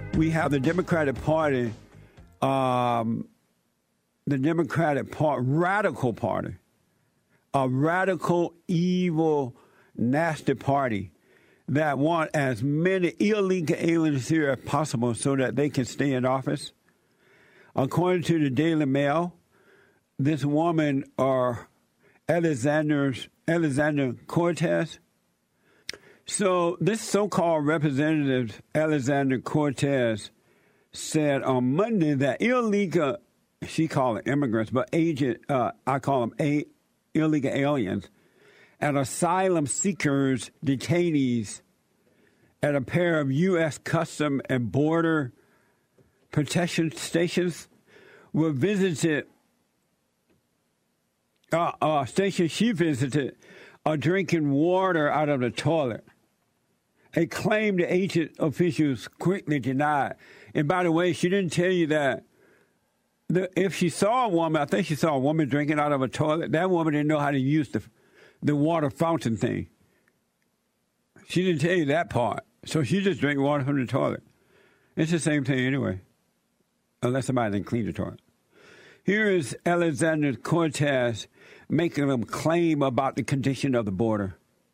we have the Democratic Party, radical party, a radical, evil, nasty party that want as many illegal aliens here as possible so that they can stay in office. According to the Daily Mail, this woman, Alexander Cortez. So this so-called representative, Alexander Cortez, said on Monday that illegal, she called it immigrants, but I call them illegal aliens, and asylum seekers, detainees at a pair of U.S. Custom and Border Protection stations were visited. Stations she visited are drinking water out of the toilet. A claim the agent officials quickly denied. And by the way, she didn't tell you that if she saw a woman, I think she saw a woman drinking out of a toilet, that woman didn't know how to use the water fountain thing. She didn't tell you that part. So she just drank water from the toilet. It's the same thing anyway, unless somebody didn't clean the toilet. Here is Alexander Cortez making a claim about the condition of the border.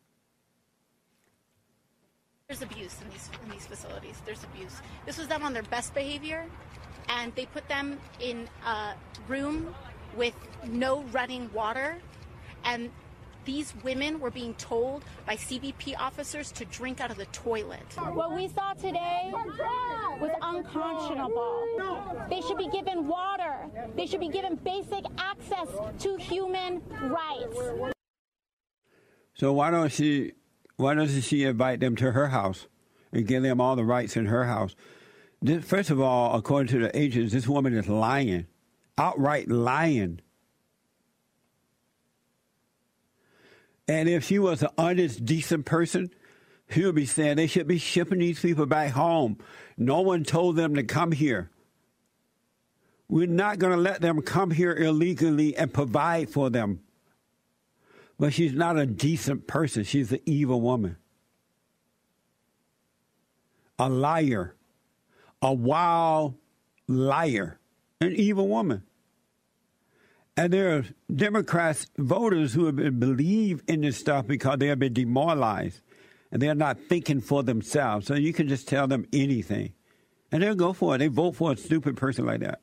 There's abuse in these facilities. There's abuse. This was them on their best behavior, and they put them in a room with no running water, and these women were being told by CBP officers to drink out of the toilet. What we saw today was unconscionable. They should be given water. They should be given basic access to human rights. So why doesn't she invite them to her house and give them all the rights in her house? First of all, according to the agents, this woman is lying, outright lying. And if she was an honest, decent person, she would be saying they should be shipping these people back home. No one told them to come here. We're not going to let them come here illegally and provide for them. But she's not a decent person. She's an evil woman. A liar. A wild liar. An evil woman. And there are Democrats, voters who have believe in this stuff because they have been demoralized. And they're not thinking for themselves. So you can just tell them anything. And they'll go for it. They vote for a stupid person like that.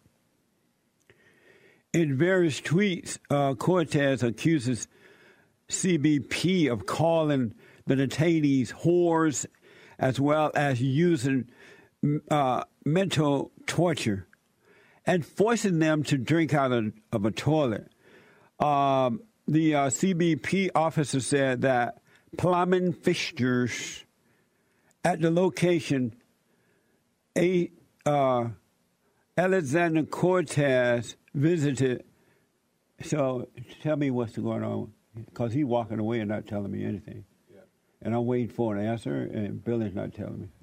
In various tweets, Cortez accuses CBP of calling the detainees whores as well as using mental torture and forcing them to drink out of a toilet. The CBP officer said that plumbing fixtures at the location Alexander Cortez visited. So tell me what's going on, because he's walking away and not telling me anything. Yeah. And I'm waiting for an answer, and Billy's not telling me.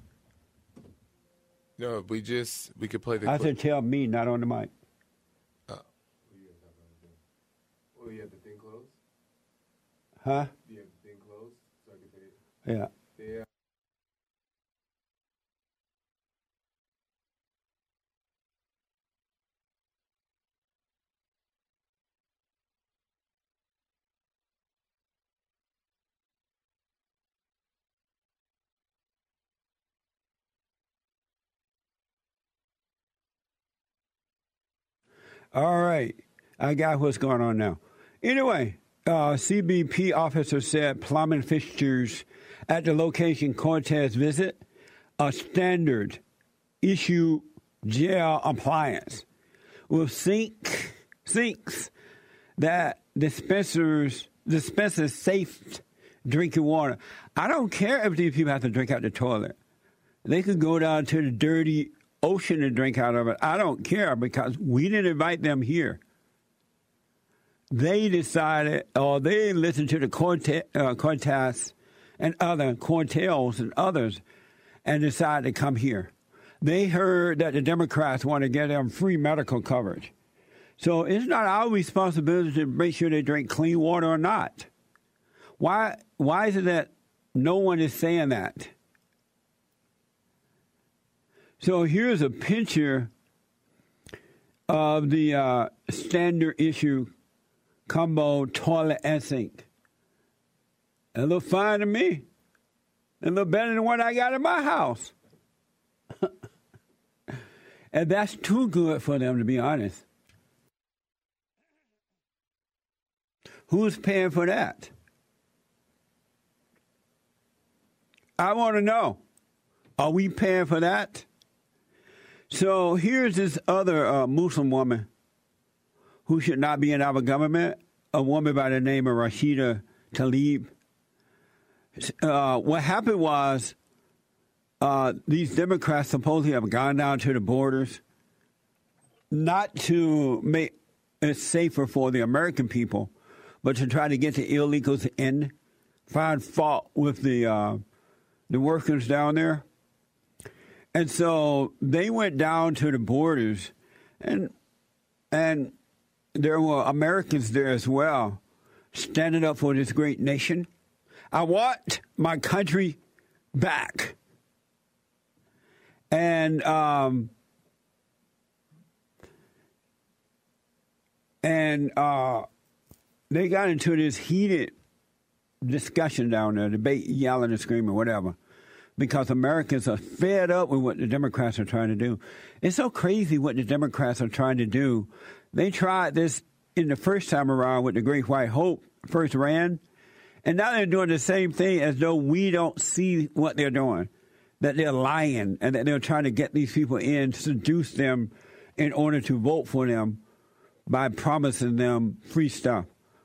No, we could play the I said tell me, not on the mic. Oh, you have the thing closed? Huh? Do you have the thing closed? So I can say it? Yeah. Yeah. All right. I got what's going on now. Anyway, CBP officer said plumbing fixtures at the location Cortez visit, a standard issue gel appliance with sinks that dispenses safe drinking water. I don't care if these people have to drink out the toilet. They could go down to the dirty ocean and drink out of it. I don't care, because we didn't invite them here. They decided, or they listened to the Cortez and other Cortels and others and decided to come here. They heard that the Democrats want to get them free medical coverage. So it's not our responsibility to make sure they drink clean water or not. Why is it that no one is saying that? So here's a picture of the standard issue combo toilet and sink. It look fine to me. It look better than what I got in my house. And that's too good for them, to be honest. Who's paying for that? I want to know. Are we paying for that? So here's this other Muslim woman who should not be in our government, a woman by the name of Rashida Tlaib. What happened was these Democrats supposedly have gone down to the borders not to make it safer for the American people, but to try to get the illegals in, find fault with the workers down there. And so they went down to the borders, and there were Americans there as well, standing up for this great nation. I want my country back. And they got into this heated discussion down there, debate, yelling and screaming, whatever, because Americans are fed up with what the Democrats are trying to do. It's so crazy what the Democrats are trying to do. They tried this in the first time around with the Great White Hope, first ran, and now they're doing the same thing as though we don't see what they're doing, that they're lying and that they're trying to get these people in, seduce them in order to vote for them by promising them free stuff.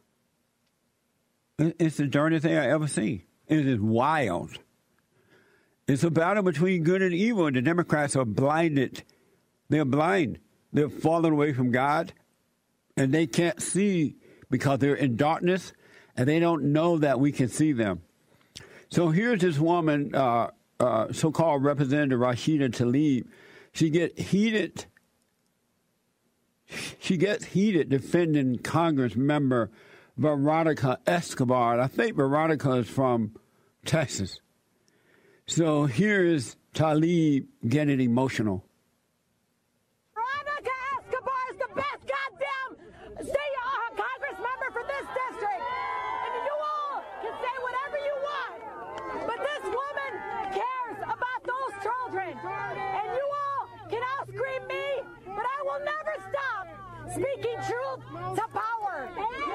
It's the dirtiest thing I ever seen. It is wild. It's a battle between good and evil, and the Democrats are blinded. They're blind. They're falling away from God, and they can't see because they're in darkness, and they don't know that we can see them. So here's this woman, so-called Representative Rashida Tlaib. She gets heated defending Congress member Veronica Escobar. And I think Veronica is from Texas. So here is Tlaib getting emotional. Veronica Escobar is the best goddamn Congress member for this district. And you all can say whatever you want. But this woman cares about those children. And you all can all scream me, but I will never stop speaking truth to power.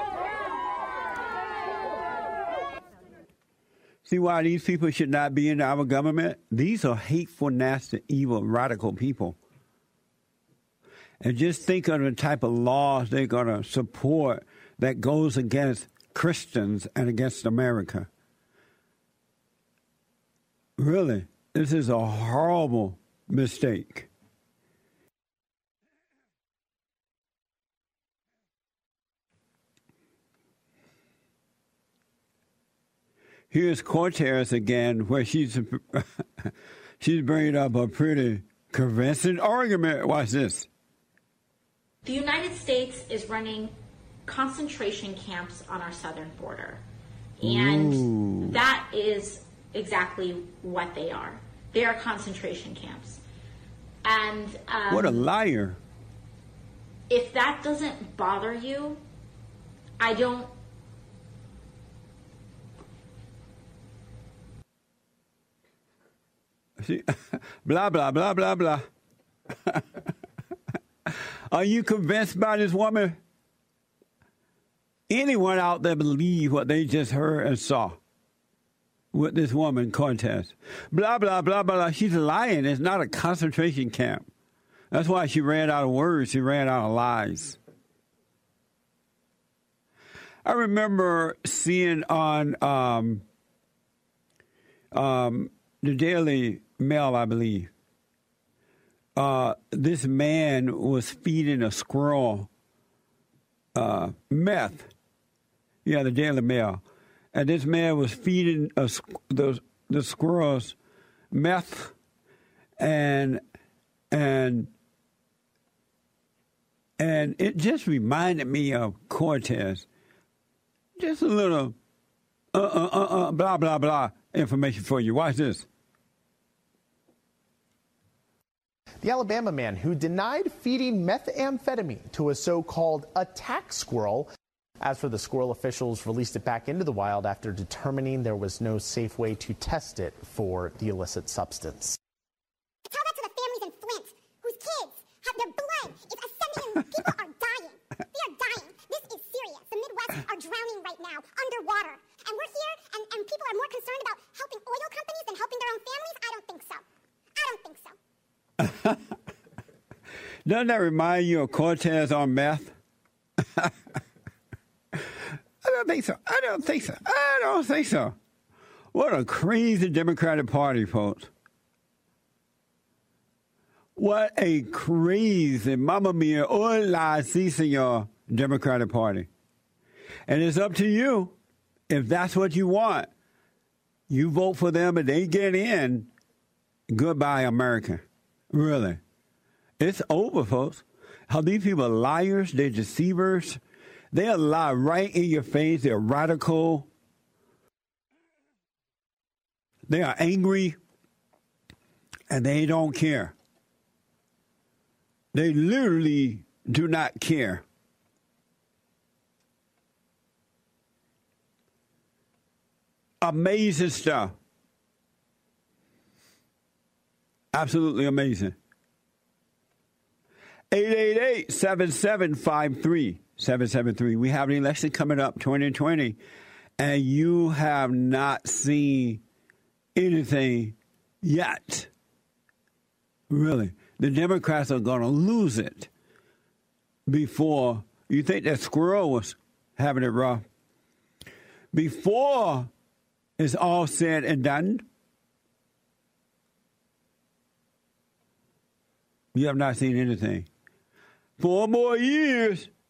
See why these people should not be in our government? These are hateful, nasty, evil, radical people. And just think of the type of laws they're going to support that goes against Christians and against America. Really, this is a horrible mistake. Here's Cortez again, where she's bringing up a pretty convincing argument. Watch this. The United States is running concentration camps on our southern border. And that is exactly what they are. They are concentration camps. And what a liar. If that doesn't bother you, I don't. Blah, blah, blah, blah, blah. Are you convinced by this woman? Anyone out there believe what they just heard and saw with this woman, Cortez? Blah, blah, blah, blah. She's lying. It's not a concentration camp. That's why she ran out of words. She ran out of lies. I remember seeing on the Daily Mail, I believe, this man was feeding a squirrel meth. Yeah, the Daily Mail. And this man was feeding the squirrels meth, and it just reminded me of Cortez. Just a little blah, blah, blah information for you. Watch this. The Alabama man who denied feeding methamphetamine to a so-called attack squirrel. As for the squirrel, officials released it back into the wild after determining there was no safe way to test it for the illicit substance. Tell that to the families in Flint whose kids have their blood is ascending. People are dying. They are dying. This is serious. The Midwest are drowning right now underwater. And we're here and people are more concerned about helping oil companies than helping their own families? I don't think so. I don't think so. Doesn't that remind you of Cortez on meth? I don't think so. I don't think so. I don't think so. What a crazy Democratic Party, folks. What a crazy, mamma mia, hola, si, senor, Democratic Party. And it's up to you. If that's what you want, you vote for them and they get in. Goodbye, America. Really. It's over, folks. How these people are liars, they're deceivers. They'll lie right in your face. They're radical. They are angry. And they don't care. They literally do not care. Amazing stuff. Absolutely amazing. 888-7753-773. We have an election coming up, 2020, and you have not seen anything yet. Really. The Democrats are going to lose it before. You think that squirrel was having it rough? Before it's all said and done, you have not seen anything. 4 more years,